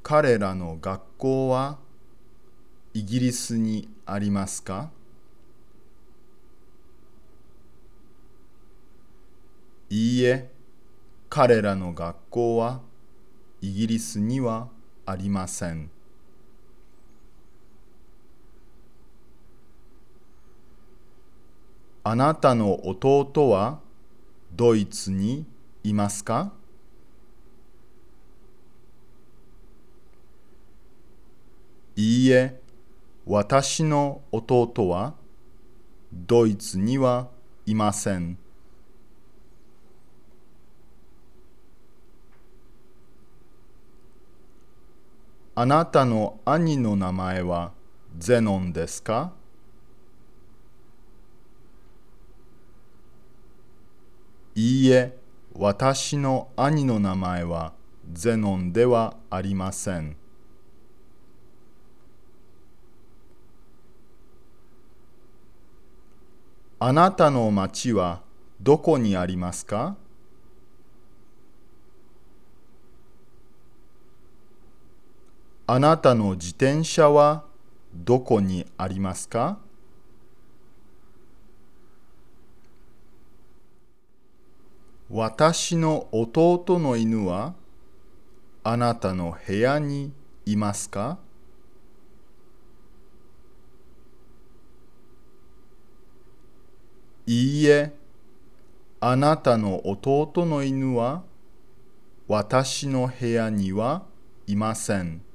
彼らの学校はイギリスにありますか？いいえ、彼らの学校はイギリスにはありません。あなたの弟はドイツにいますか？いいえ、私の弟はドイツにはいません。あなたの兄の名前はゼノンですか？いいえ、私の兄の名前はゼノンではありません。あなたの町はどこにありますか？あなたの自転車はどこにありますか？私の弟の犬はあなたの部屋にいますか？いいえ、あなたの弟の犬は私の部屋にはいません。